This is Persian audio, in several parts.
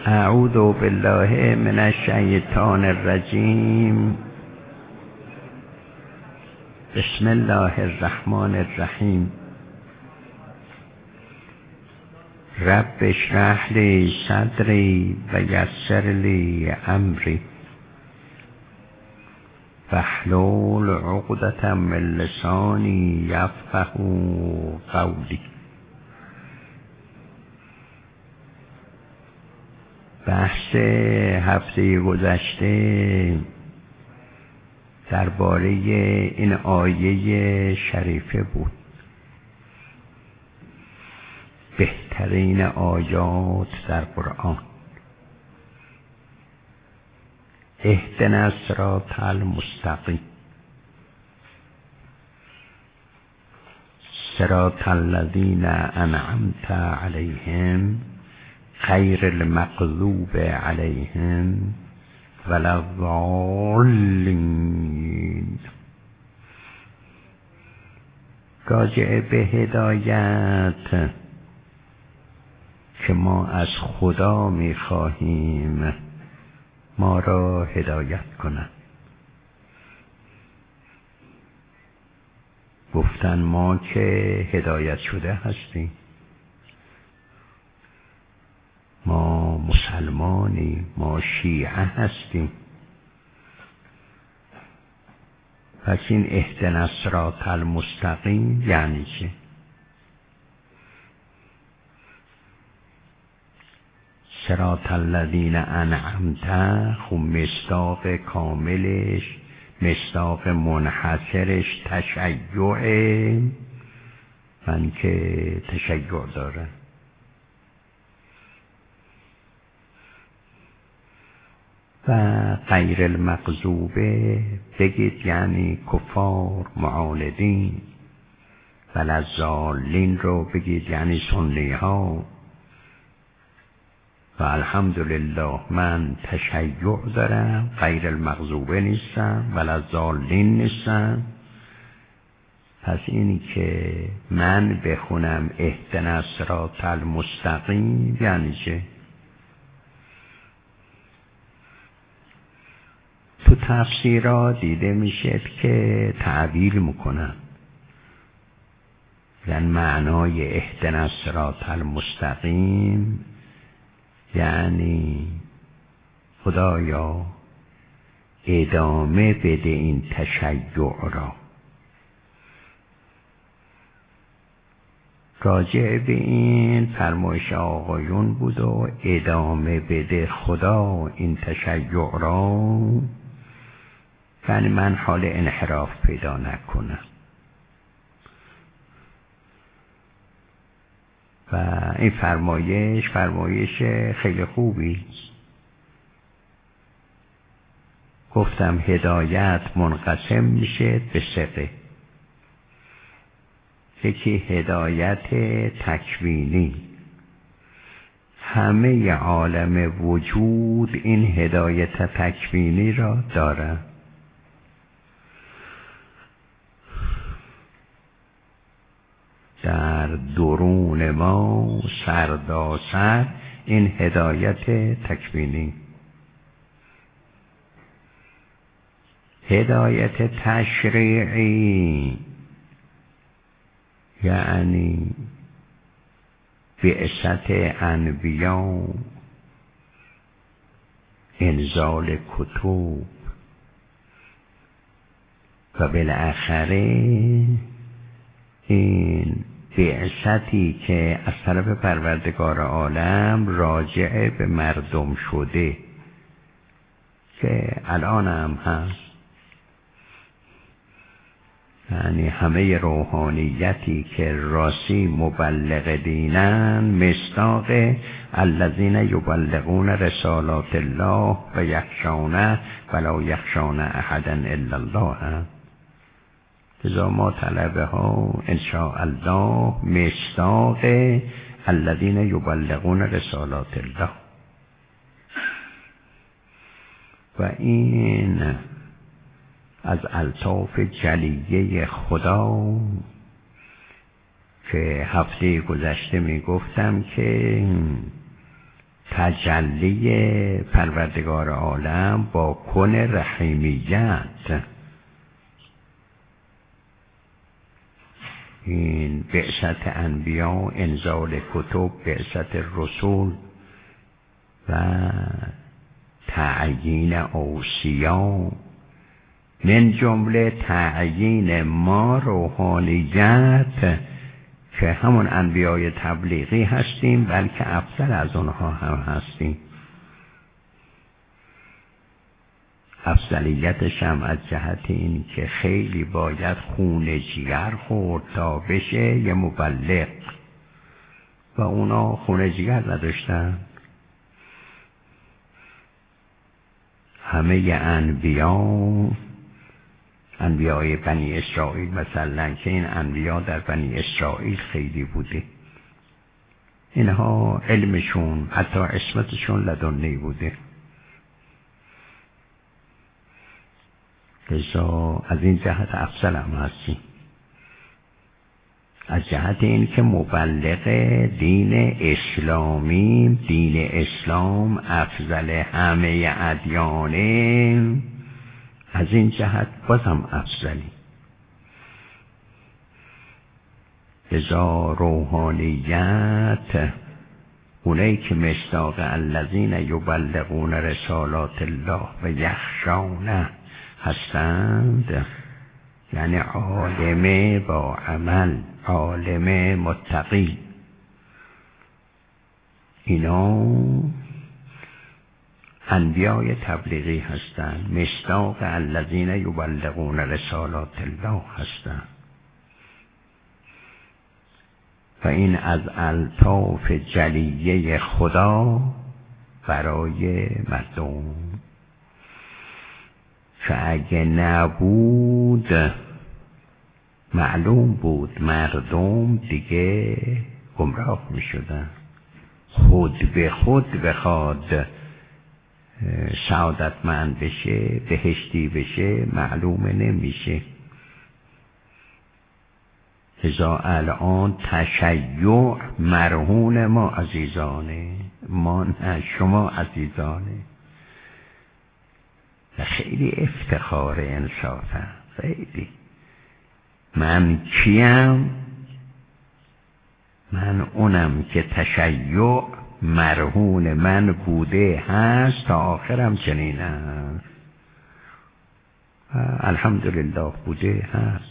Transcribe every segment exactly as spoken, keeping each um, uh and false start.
اعوذ بالله من الشیطان الرجیم. بسم الله الرحمن الرحیم. رب اشرح لی صدری و یسر لی امری واحلل عقدة من لسانی یفقهوا قولی. بحث هفته گذشته درباره این آیه شریفه بود، بهترین آیات در قرآن. اهدنا الصراط المستقیم صراط الذین انعمت علیهم غیر المغضوب علیهم ولا الضالین. راجع به هدایت که ما از خدا می خواهیم ما را هدایت کند. گفتن ما که هدایت شده هستیم، ما مسلمانی، ما شیعه هستیم. پس این اهدنا الصراط المستقیم یعنی چه؟ صراط الذین انعمت، خب مصداق کاملش، مصداق منحصرش تشیع، من که تشیع داره. و غیر المغضوبه بگید یعنی کفار، معاندین. ولا الضالین رو بگید یعنی سنی ها. و الحمدلله من تشیع دارم، غیر المغضوبه نیستم، ولا الضالین نیستم. پس اینی که من بخونم اهدنا الصراط المستقیم یعنی چه؟ تو تفسیرات دیده میشه که تعبیر میکنن، یعنی معنای اهدنا الصراط المستقیم یعنی خدایا ادامه بده این تشیع را. راجع به این فرمایش آقایون بود و ادامه بده خدا این تشیع را، یعنی من حال انحراف پیدا نکنم. و این فرمایش فرمایش خیلی خوبی. گفتم هدایت منقسم میشه به سه. یکی هدایت تکوینی، همه عالم وجود این هدایت تکوینی را دارند. در درون ما سرداسر این هدایت تکوینی. هدایت تشریعی یعنی بعثت انبیا، انزال کتب و بالاخره این بعثتی که از طرف پروردگار عالم راجع به مردم شده که الان هم هست. یعنی همه روحانیتی که راسی مبلغ دینن مصداق الذین یبلغون رسالات الله و یخشونه ولا یخشون احدا الا الله. لذا ما طلبه ها انشاءالله مصداق الذین یبلغون رسالات الله. و این از الطاف جلیه خدا که هفته گذشته می گفتم که تجلی پروردگار عالم با کن رحیمیت، این بعثت انبیا، انزال کتب، بعثت رسول و تعیین اوصیا، من جمله تعیین ما روحانیت که همون انبیای تبلیغی هستیم، بلکه افضل از اونها هم هستیم. افضلیتش هم از جهت این که خیلی باید خون جگر خورد تا بشه یه مبلغ، و اونا خون جگر نداشتن. همه انبیا، انبیای بنی اسرائیل مثلا، که این انبیا در بنی اسرائیل خیلی بوده، اینها علمشون حتی عصمتشون لدنی بوده. لذا از این جهت افضل هم هستیم، از جهت این که مبلغ دین اسلامی، دین اسلام افضل همه ادیانه، از این جهت بازم افضلی. لذا روحانیت، اونایی که مصداق الذین یبلغون رسالات الله و یخشونه هستند، یعنی عالم با عمل، عالم متقی، اینا انبیای تبلیغی هستند، مصداق الذین یبلغون رسالات الله هستند. و این از الطاف جلیه خدا برای مردم، که اگه نبود معلوم بود مردم دیگه گمراه می شدن. خود به خود بخواد سعادتمند بشه، بهشتی بشه، معلومه نمیشه. لذا الان تشیع مرهون ما عزیزانه، ما نه شما عزیزانه، و خیلی افتخار انصافه. خیلی من کیم؟ من اونم که تشیع مرهون من بوده هست تا آخرم چنین هست، الحمدلله بوده هست.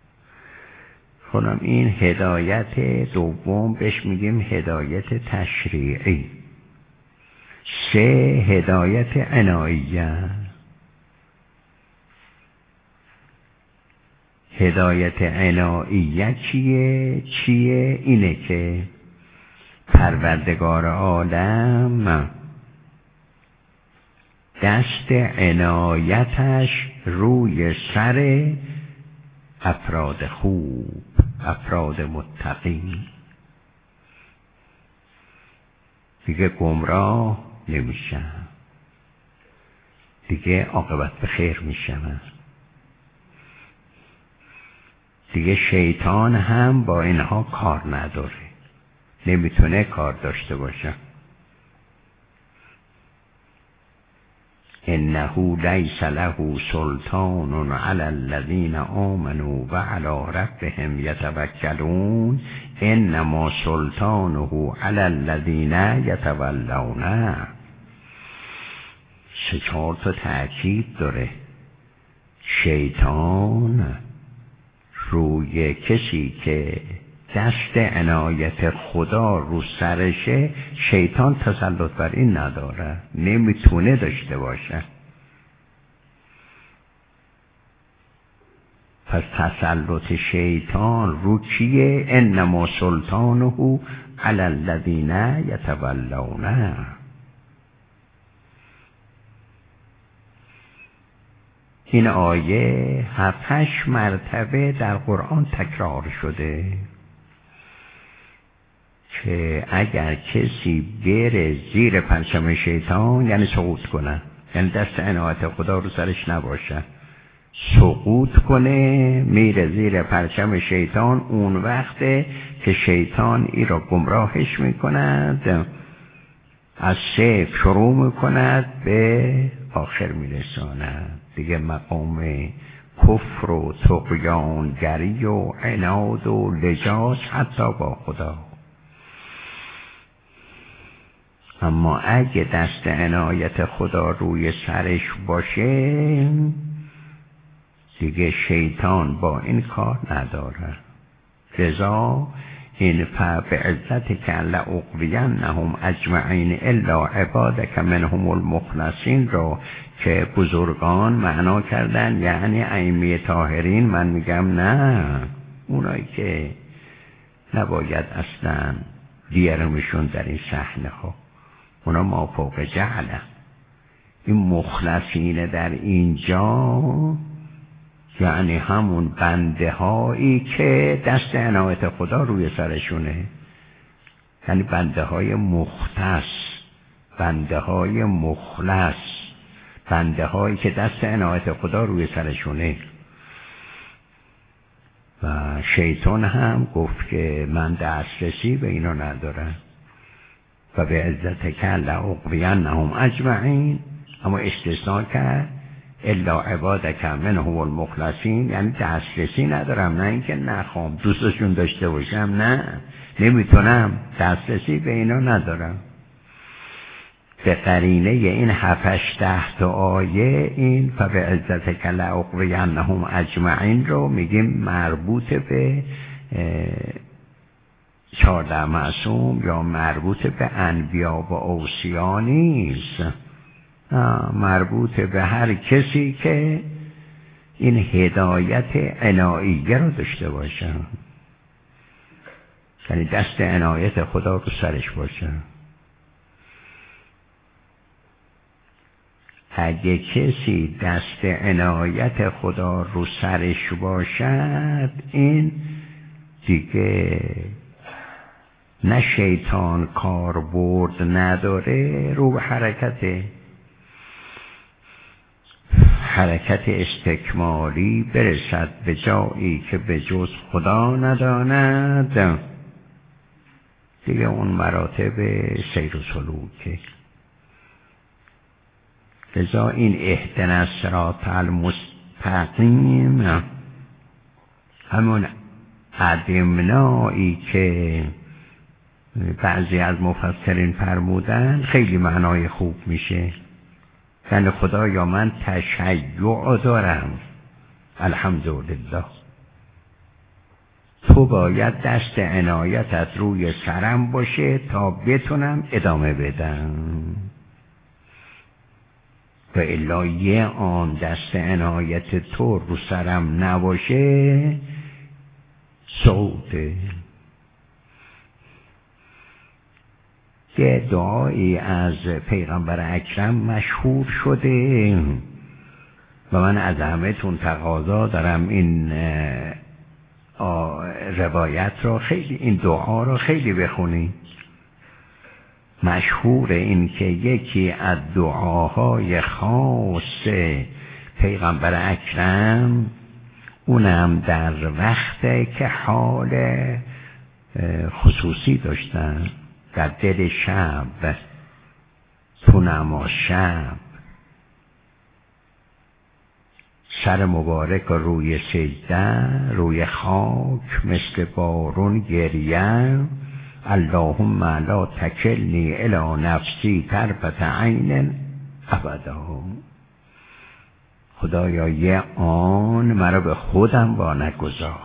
خودم این هدایت دوم بهش میگیم هدایت تشریعی. سه هدایت عناییه. هدایت عناییه چیه؟ چیه؟ اینه که پروردگار عالم دست عنایتش روی سر افراد خوب، افراد متقی، دیگه گمراه نمیشن، دیگه عاقبت به خیر میشن، دیگه شیطان هم با اینها کار نداره، نمیتونه کار داشته باشه. انه لیس له سلطان علی الذین آمنوا و علی ربهم یتوکلون انما سلطانه علی الذین یتولونه. سه چهار تا تأکید داره. شیطان روی کسی که دست عنایت خدا رو سرشه، شیطان تسلط بر این نداره، نمیتونه داشته باشه. پس تسلط شیطان رو چیه؟ انما سلطانه علی الذین یتولونه. این آیه هفت هشت مرتبه در قرآن تکرار شده که اگر کسی بره زیر پرچم شیطان یعنی سقوط کنه، یعنی دست عنایت خدا رو سرش نباشه، سقوط کنه، میره زیر پرچم شیطان، اون وقته که شیطان ای را گمراهش میکند از صفر شروع میکند به آخر میرساند. دیگه مقام کفر و طغیانگری و عناد و لجاج حتی با خدا. اما اگه دست عنایت خدا روی سرش باشه دیگه شیطان با این کار نداره. لذا این فبعزتک لأغوینهم اجمعین الا عبادک منهم المخلصین رو که بزرگان معنا کردن یعنی ائمه طاهرین، من میگم نه، اونایی که نباید اصلا دیرمشون در این صحنه ها، اونا ما فوق جهله. این مخلصین در اینجا یعنی همون بنده هایی که دست عنایت خدا روی سرشونه، یعنی بنده های مختص، بنده های مخلص، بنده هایی که دست عنایت خدا روی سرشونه. و شیطان هم گفت که من دسترسی به اینا ندارم و به عزتک لأغوینهم اجمعین، اما استثناء کرد الا عبادک منهم المخلصین، یعنی دسترسی ندارم، نه اینکه نخوام دوستشون داشته باشم، نه نمیتونم، دسترسی به اینا ندارم. به قرینه این هفتش ده تا آیه این فبعزتک لأغوینهم اجمعین رو میگیم مربوط به چهارده معصوم یا مربوط به انبیا و اوصیا نیست، مربوط به هر کسی که این هدایت عناییه رو داشته باشه، یعنی دست عنایت خدا رو سرش باشه. اگه کسی دست عنایت خدا رو سرش باشد این دیگه نه شیطان کار برد نداره، رو به حرکته، حرکت استکمالی برسد به جایی که به جز خدا نداند، دیگه اون مراتب سیر و سلوکه. لذا این اهدنا الصراط المستقیم همون ادمنایی که بعضی از مفسرین فرمودن خیلی معنای خوب میشه، یعنی خدایا من تشیع دارم، الحمدلله تو باید دست عنایتت روی سرم باشه تا بتونم ادامه بدم، و الا یه آن دست عنایت تو رو سرم نباشه سعوده. یه دعایی از پیغمبر اکرم مشهور شده و من از همه‌تون تقاضا دارم این روایت رو خیلی، این دعا رو خیلی بخونید. مشهور این که یکی از دعاهای خاص پیغمبر اکرم اونم در وقتی که حال خصوصی داشتن، در دل شب تو نماز شب سر مبارک روی سجده روی خاک مثل بارون گریه، اللهم لا تکلنی الی نفسی طرفة عین ابدا، خدایا یه آن مرا به خودم وا نگذار.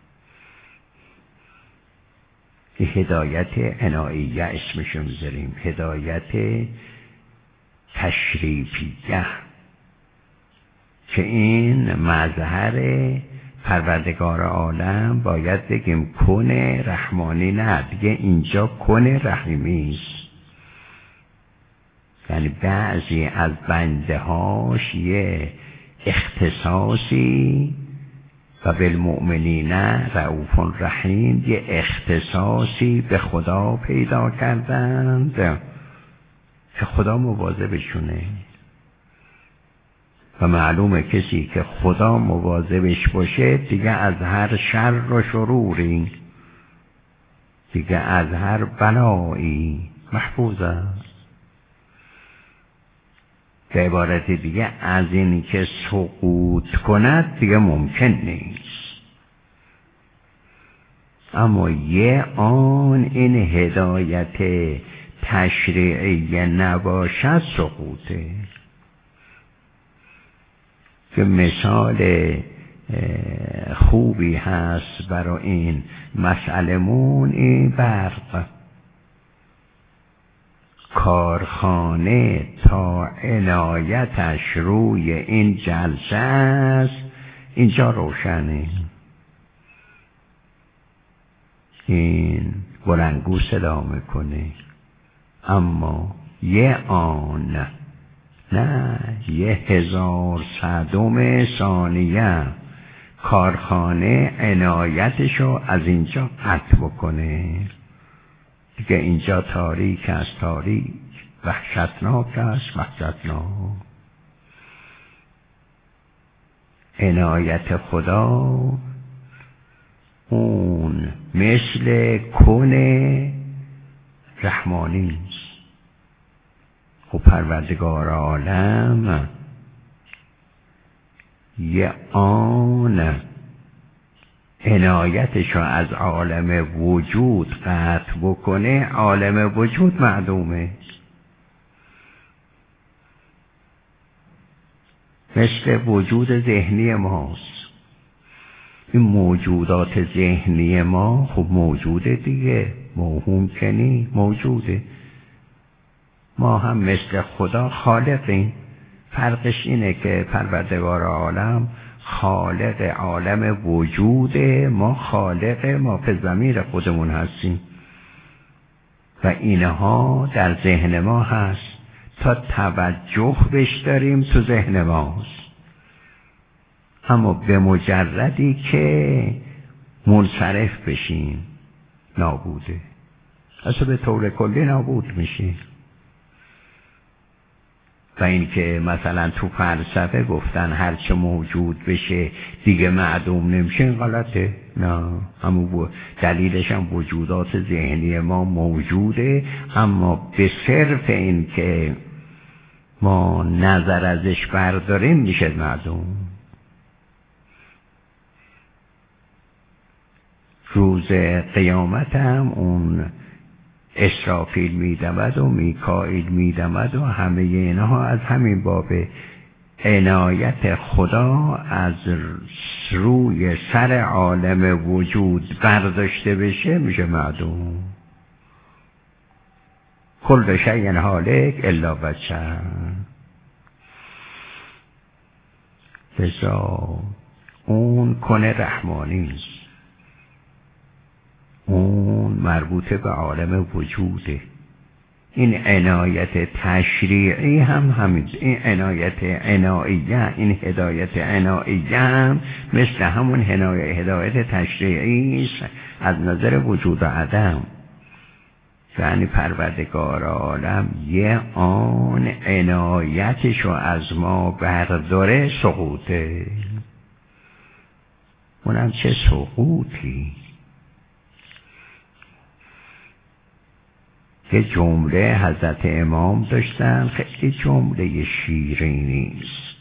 هدایت عناییه اسمشو میذاریم، هدایت تشریفیه، که این مظهر پروردگار عالم باید بگیم کن رحمانی، نه دیگه اینجا کن رحیمی است. یعنی بعضی از بنده هاش یه اختصاصی و بالمؤمنین رؤوف رحیم یه اختصاصی به خدا پیدا کردند که خدا مواظبشونه، و معلومه کسی که خدا مواظبش باشه دیگه از هر شر و شروری، دیگه از هر بلایی محفوظ است. به عبارت دیگه از این که سقوط کند دیگه ممکن نیست. اما یه آن این هدایت تشریعی نباشد سقوطه. که مثال خوبی هست برای این مسئلمون این برق. کارخانه تا عنایتش روی این جلسه است اینجا روشنه. این بلندگو صدا میکنه، اما یه آن نه یه هزار صدم ثانیه کارخانه عنایتشو از اینجا قطع بکنه. دیگه اینجا تاریک است، تاریک، وحشتناک است، وحشتناک. عنایت خدا اون مثل کن رحمانی است. خب پروردگار عالم یه آن عنایتشو از عالم وجود قطع بکنه، عالم وجود معدومه. مثل وجود ذهنی ماست. این موجودات ذهنی ما خب موجوده دیگه، موهوم کنی موجوده. ما هم مثل خدا خالقیم. فرقش اینه که پروردگار عالم خالق عالم وجوده، ما خالق ما به ضمیر خودمون هستیم و اینها در ذهن ما هست. تا توجه بش داریم تو ذهن ماست، اما به مجردی که منصرف بشیم نابوده. اصلا به طور کلی نابود میشه. و این که مثلا تو فلسفه گفتن هرچه موجود بشه دیگه معدوم نمیشه، این غلطه. نه، همون دلیلش هم وجودات ذهنی ما موجوده، اما به صرف این که ما نظر ازش برداریم میشه معدوم. روز قیامت هم اون اسرافیل میدمد و میکائیل میدمد و همه اینها از همین باب عنایت خدا از روی سر عالم وجود برداشته بشه میشه معدوم. کل شیء هالک الا وجهه. لذا اون کن رحمانی است، اون مربوط به عالم وجوده. این عنایت تشریعی هم همین، این عنایت عناییه، این هدایت عناییه هم مثل همون هدایت تشریعی است از نظر وجود و عدم. یعنی پروردگار عالم یه آن عنایتشو از ما برداره سقوطه. اونم چه سقوطی. که جمله حضرت امام داشتن خیلی جمله شیرینی است.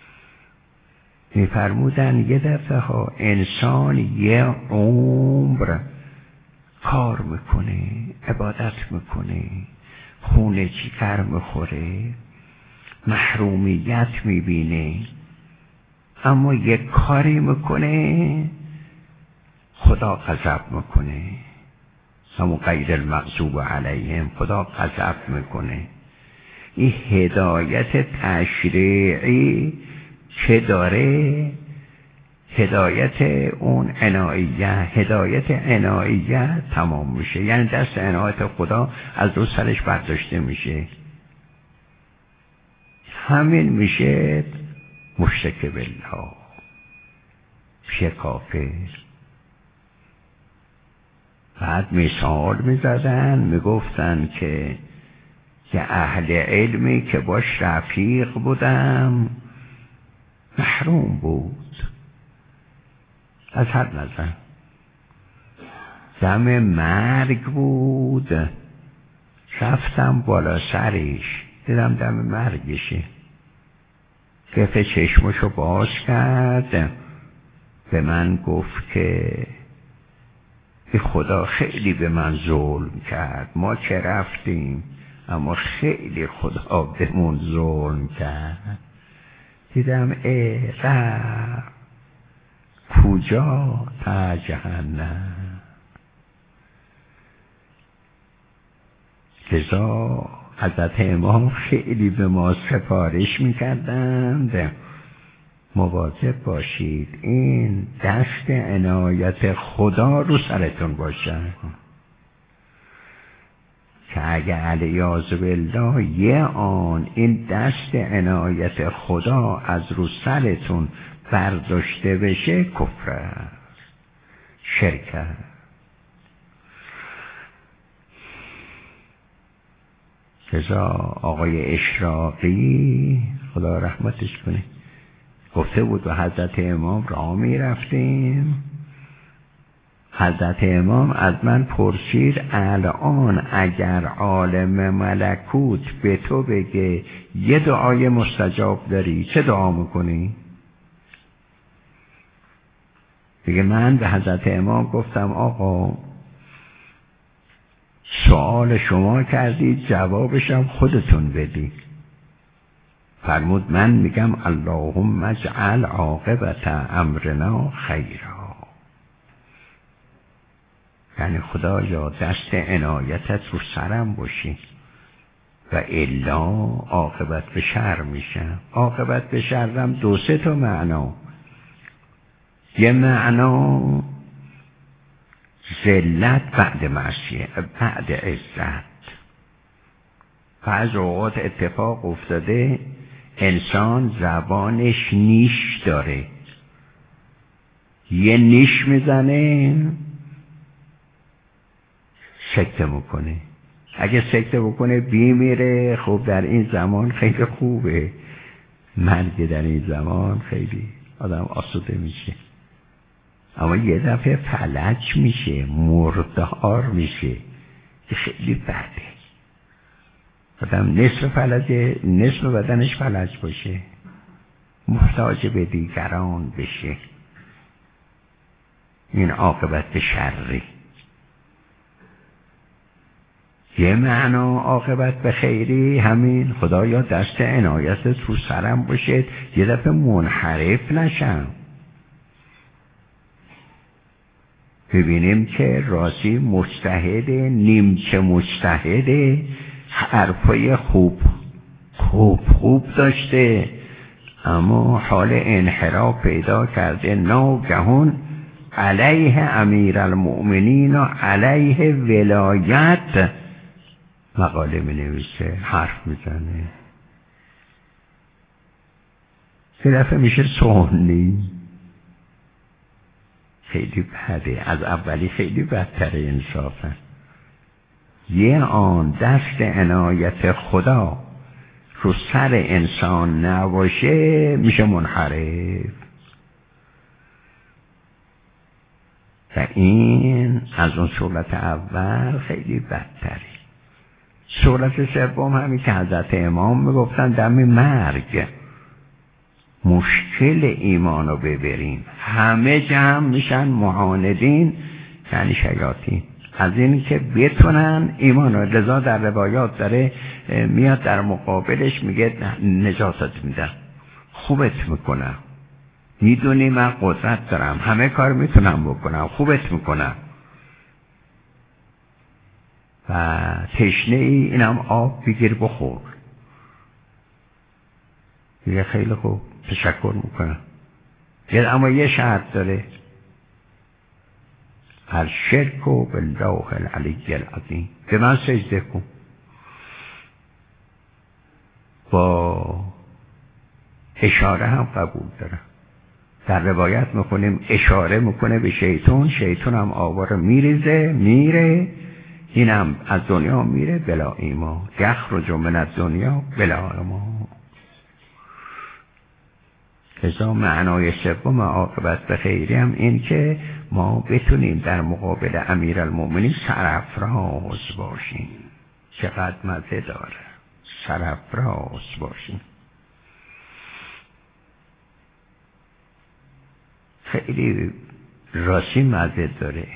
می‌فرمودن یه دفعه ها انسان یه عمر کار میکنه، عبادت میکنه، خونه چیکار میخوره، محرومیت میبینه، اما یک کاری میکنه خدا غضب میکنه، همون غیر المغضوب علیهم، خدا غضب میکنه. این هدایت تشریعی چه داره؟ هدایت اون عناییه، هدایت عناییه تمام میشه، یعنی دست عنایت خدا از رو سرش برداشته میشه. همین میشه مشرک بالله، میشه کافر. بعد مثال میزدن، میگفتن که که اهل علمی که باش رفیق بودم محروم بود از هر نظر، دم مرگ بود، رفتم بالا سرش دیدم دم مرگشه، کف چشمشو باز کرد، به من گفت که ای خدا خیلی به من ظلم کرد، ما که رفتیم اما خیلی خدا بهمون ظلم کرد. دیدم ای رب کجا؟ تا جهنم. لذا حضرت امام خیلی به ما سفارش میکردند مواظب باشید این دست عنایت خدا رو سرتون باشه که اگه علیاذ بالله یه آن این دست عنایت خدا از رو سرتون برداشته بشه کفر است، شرک است. لذا آقای اشراقی خدا رحمتش کنه گفته بود و حضرت امام راه می رفتیم، حضرت امام از من پرسید الان اگر عالم ملکوت به تو بگه یه دعای مستجاب داری چه دعا میکنی؟ دیگه من به حضرت امام گفتم آقا سوال شما کردید جوابشم خودتون بدید. فرمود من میگم اللهم اجعل عاقبت امرنا خیرا، یعنی خدایا دست عنایتت رو سرم باشی و الا عاقبت به شر میشم. عاقبت به شرم دو سه تا معنا. یه معنا ذلت بعد معصیه بعد عزت. بعض اوقات اتفاق افتاده انسان زبانش نیش داره، یه نیش میزنه سکته میکنه، اگه سکته بکنه بیمیره. خب در این زمان خیلی خوبه، مرگ در این زمان خیلی آدم آسوده میشه. اما یه دفعه فلج میشه، مردار میشه، که خیلی بده. آدم نصف فلجه، نصف بدنش فلج باشه، محتاج به دیگران بشه، این عاقبت شری. یه معنا عاقبت به خیری همین خدایا دست عنایتت رو سرم باشه یه دفعه منحرف نشم. ببینیم که راستی مجتهد نیمچه مجتهد حرفای خوب خوب خوب داشته اما حال انحراف پیدا کرده. ناگهان علیه امیر المؤمنین و علیه ولایت مقاله می نویسه، حرف می زنه، یه دفعه میشه سنی. خیلی بده، از اولی خیلی بدتره انصافا. یه آن دست عنایت خدا رو سر انسان نباشه میشه منحرف و این از اون صورت اول خیلی بدتره. صورت سوم همین که حضرت امام میگفتن دم مرگ مشکل ایمان رو ببریم همه جمع میشن معاندین، یعنی شیاطین، از این که بتونن ایمان رو. لذا در روایات داره میاد در مقابلش میگه نجاتت میدم، خوبت میکنم، میدونی من قدرت دارم، همه کار میتونم بکنم، خوبت میکنم و تشنه ای اینم آب بگیر بخور. میگه خیلی خوب تشکر میکنم، اما یه شرط داره، الشرک بالله العلی العظیم، به من سجده کن. با اشاره هم قبول دارم. در روایت میکنیم اشاره میکنه به شیطان، شیطان هم آواره میریزه میره، اینم از دنیا میره بلا ایمان، یخرج من الدنیا بلا ایمان. لذا معنای سوم عاقبت به خیری هم این که ما بتونیم در مقابل امیرالمومنین سرافراز باشیم. چقدر مزه داره سرافراز باشیم. خیلی راستی مزه داره.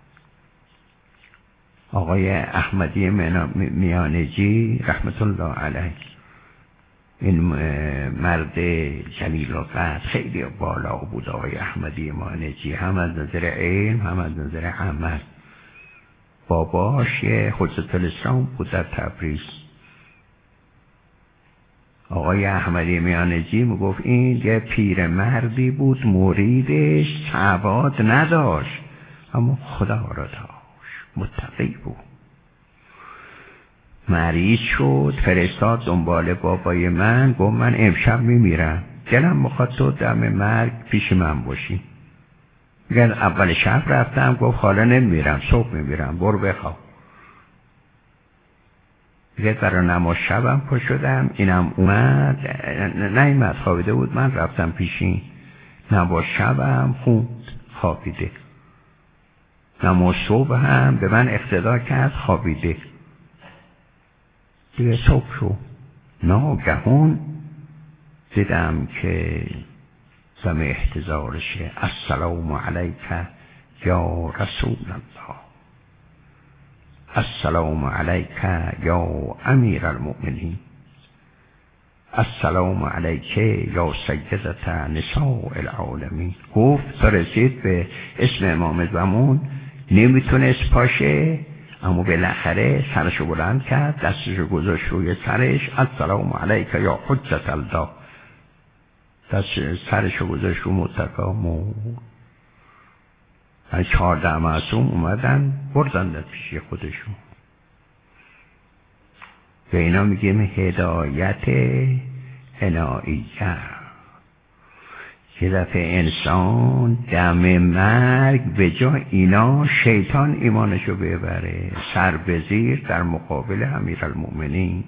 آقای احمدی میانجی رحمت الله علیه، این مرد جلیل القدر خیلی بالا بود آقای احمدی میانجی، هم از نظر علم هم از نظر عمل. باباش حجت الاسلام بود در تبریز. آقای احمدی میانجی میگفت این یه پیر مردی بود، مریدش سواد نداشت اما خدا را داشت، متقی بود. مریض شد، فرستاد دنبال بابای من، گفت من امشب میمیرم، دلم میخواد تو دم مرگ پیش من باشی. میگن اول شب رفتم، گفت حالا نمیمیرم، صبح میمیرم، برو بخواب. دیگه برای نماز شبم پا شدم، اینم اومد، نیومد، خوابیده بود، من رفتم پیشین، نماز شبم خوند، خوابیده. نماز صبح هم به من اقتدا کرد، خوابیده. دیگه صبح شد، ناگهان دیدم که زم احتضارشه، السلام علیک یا رسول الله، السلام علیک یا امیر المؤمنین، السلام علیک یا سیدت نساء العالمین. گفت تا رسید به اسم امام زمان، نمیتونست پاشه، اما بالاخره سرشو بلند کرد، دستشو گذاشت روی سرش، السلام علیک یا حجت الله، دست سرشو گذاشت رو متکا مون. از چهارده معصوم اومدن بردن در پیش خودشون. به اینا میگیم هدایت عناییه. یه دفعه انسان دم مرگ به جا اینا شیطان ایمانشو ببره، سر به زیر در مقابل امیرالمؤمنین.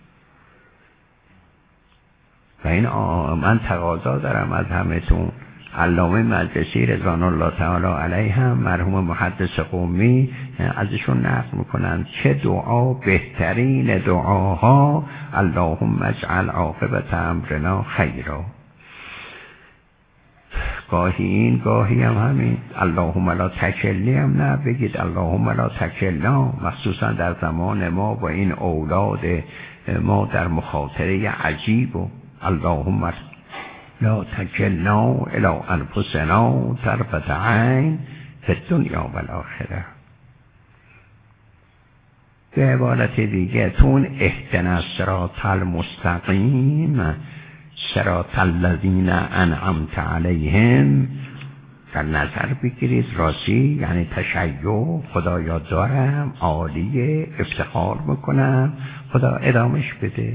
و این من تقاضا دارم از همتون، علامه مجلسی رضوان الله تعالی علیه هم مرحوم محدث قمی ازشون نقل میکنن چه دعا بهترین دعاها، اللهم اجعل عاقبت امرنا خیرا. گاهی این گاهی هم همین، اللهم لا تکلنی هم نه، بگید اللهم لا تکلنا، مخصوصا در زمان ما با این اولاد ما در مخاطره عجیب و اللهم لا تکلنا الی انفسنا طرفة عین فی الدنیا و الاخره. به عبارت دیگه تون اهدنا الصراط المستقیم صراط الذین انعمت علیهم در نظر بگیرید. راستی یعنی تشیع، خدایا دارم، عالیه، افتخار میکنم، خدا ادامش بده.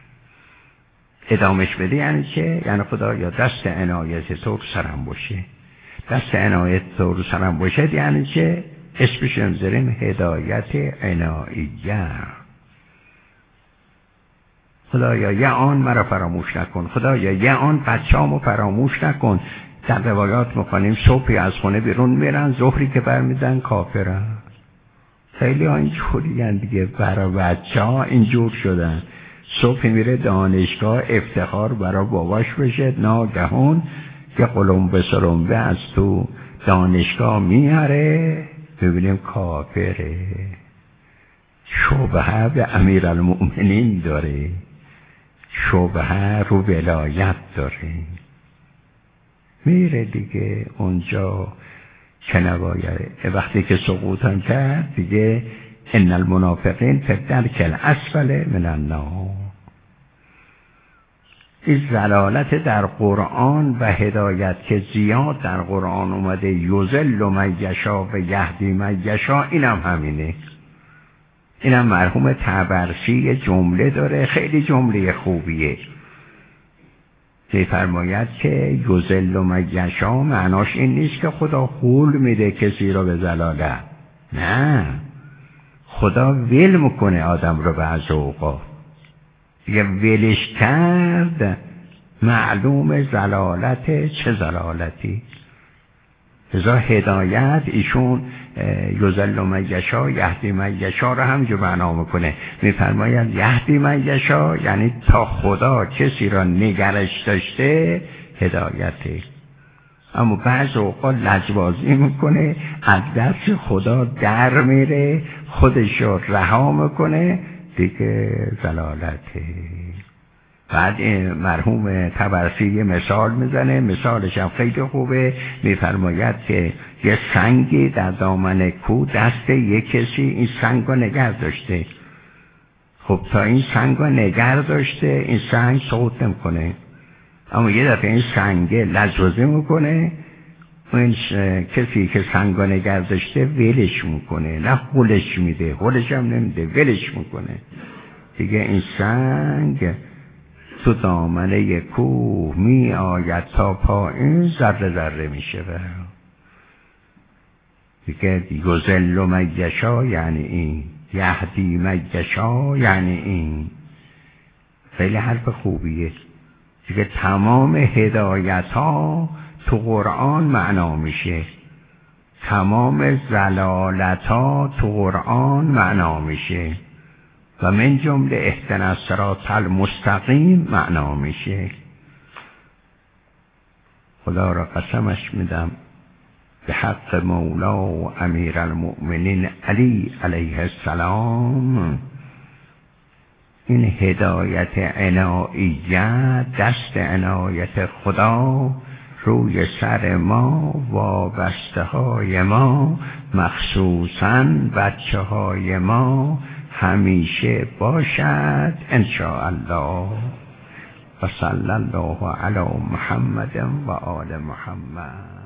ادامش بده یعنی چه؟ یعنی خدایا دست عنایت تو رو سرم باشه. دست عنایت تو رو سرم باشه یعنی چه؟ اسمش نمیذاریم هدایت عناییه. خدایا یه آن مرا فراموش نکن، خدایا یه آن بچه‌امو فراموش نکن. در روایات می‌خوانیم صبحی از خونه بیرون میرن، ظهری که برمیدن کافرن. خیلی ها اینجوری دیگه، برای بچه‌ها اینجور شدن. صبح میره دانشگاه افتخار برای باباش بشه، ناگهان که قلمبه سرمبه از تو دانشگاه میاره، ببینیم کافره. شبهه به امیرالمؤمنین داره، شبهه رو ولایت داره. میره دیگه اونجا که نباید. وقتی که سقوطم کرد دیگه ان المنافقین فی الدرک الاسفل من النار. این ضلالت در قرآن و هدایت که زیاد در قرآن اومده، یضل من یشاء و یهدی من یشاء، اینم همینه. اینم مرحوم طبرسی جمله داره، خیلی جمله خوبیه. می‌فرماید که یضل من یشاء معناش این نیست که خدا خول میده کسی رو به ضلالت، نه، خدا ول میکنه آدم رو به از اوقات. دیگه ولش کرد معلوم ضلالت، چه ضلالتی. لذا هدایت ایشون یضل من یشاء یهدی من یشاء رو همینجور معنا میکنه. میفرماید یهدی من یشاء یعنی تا خدا کسی را نگرش داشته هدایته. اما بعض اوقات لجبازی میکنه، از دست خدا در میره، خودش رو رها میکنه، دیگه ضلالته. بعد مرحوم طبرسی یه مثال میزنه، مثالش هم خیلی خوبه، میفرماید که یه سنگی در دامن کوه دست یه کسی این سنگ رو نگه داشته. خب تا این سنگ رو نگه داشته، این سنگ سقوط نمیکنه، اما یه دفعه این سنگه لجبازی میکنه، این کسی که سنگ رو نگه داشته ولش میکنه، نه هلش میده، هلش هم نمیده، ولش میکنه. دیگه این سنگ تو دامنه کوه می آید تا پایین ذره ذره میشه. دیگه یذل من یشاء یعنی این، یهدی من یشاء یعنی این. خیلی حرف خوبیه. دیگه تمام هدایت ها تو قرآن معنا میشه، تمام ضلالت ها تو قرآن معنا میشه و من جمله اهدنا الصراط المستقیم معنا میشه. خدا را قسمش میدم به حق مولا و امیر المؤمنین علی علیه السلام، این هدایت عناییت، دست عنایت خدا روی سر ما وابسته های ما، مخصوصاً بچه های ما همیشه باشد انشاءالله. و صلی الله علی محمد و آل محمد.